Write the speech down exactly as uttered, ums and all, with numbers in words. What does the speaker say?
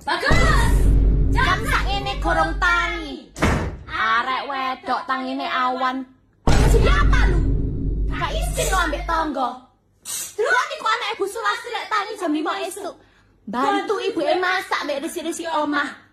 Bagus. Jam sakene gorong tangi. Arek wedok tangine awan. Jadi apa lu? Gak izin lo ambek tonggo. Terus iku anak ibu Sulastri lek tangi jam lima esuk. Bantu ibu e masak mbek resi-resi omah.